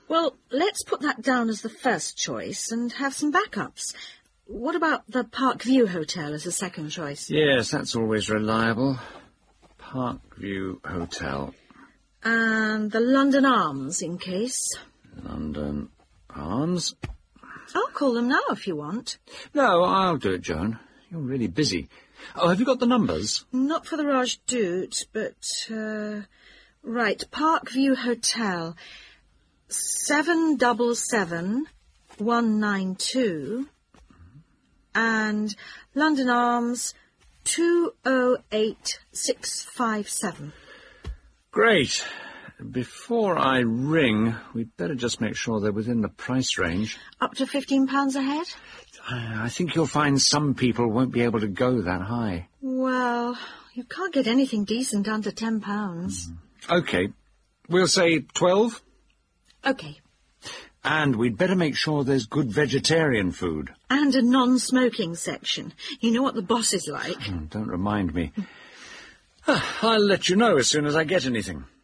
Well, let's put that down as the first choice and have some backups. What about the Parkview Hotel as a second choice? Yes, that's always reliable. Parkview Hotel. And the London Arms, in case. London Arms? I'll call them now if you want. No, I'll do it, Joan. You're really busy. Oh, have you got the numbers? Not for the Rajdut, but... right, Parkview Hotel. 777192. And London Arms 208657. Great. Before I ring, we'd better just make sure they're within the price range. Up to £15 a head? I think you'll find some people won't be able to go that high. Well, you can't get anything decent under £10. OK. We'll say 12? OK. And we'd better make sure there's good vegetarian food. And a non-smoking section. You know what the boss is like. Don't remind me. I'll let you know as soon as I get anything.